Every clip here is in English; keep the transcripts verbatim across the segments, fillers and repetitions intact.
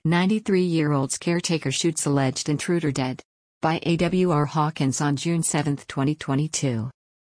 ninety-three-year-old's caretaker shoots alleged intruder dead. By A W R Hawkins on June seventh, twenty twenty-two.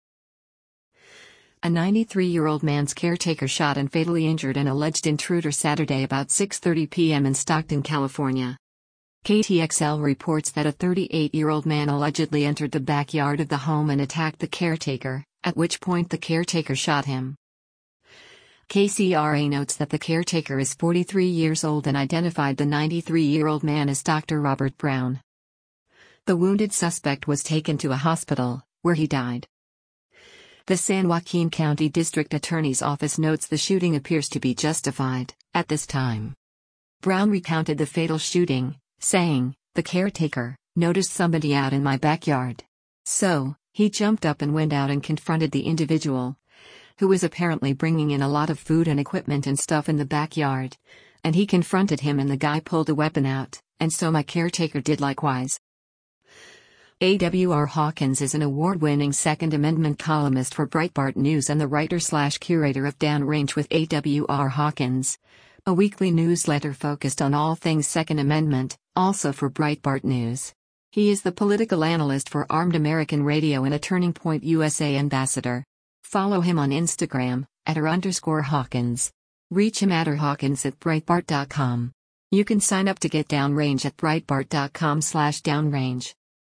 A ninety-three-year-old man's caretaker shot and fatally injured an alleged intruder Saturday about six thirty p m in Stockton, California. K T X L reports that a thirty-eight-year-old man allegedly entered the backyard of the home and attacked the caretaker, at which point the caretaker shot him. K C R A notes that the caretaker is forty-three years old and identified the ninety-three-year-old man as Doctor Robert Brown. The wounded suspect was taken to a hospital, where he died. The San Joaquin County District Attorney's Office notes the shooting appears to be justified, at this time. Brown recounted the fatal shooting, saying, "The caretaker noticed somebody out in my backyard. So, he jumped up and went out and confronted the individual, who was apparently bringing in a lot of food and equipment and stuff in the backyard. And he confronted him and the guy pulled a weapon out, and so my caretaker did likewise." A W R Hawkins is an award-winning Second Amendment columnist for Breitbart News and the writer-slash-curator of Downrange with A W R Hawkins, a weekly newsletter focused on all things Second Amendment, also for Breitbart News. He is the political analyst for Armed American Radio and a Turning Point U S A ambassador. Follow him on Instagram, at r underscore Hawkins. Reach him at rhawkins at breitbart dot com. You can sign up to get Downrange at breitbart dot com slash downrange.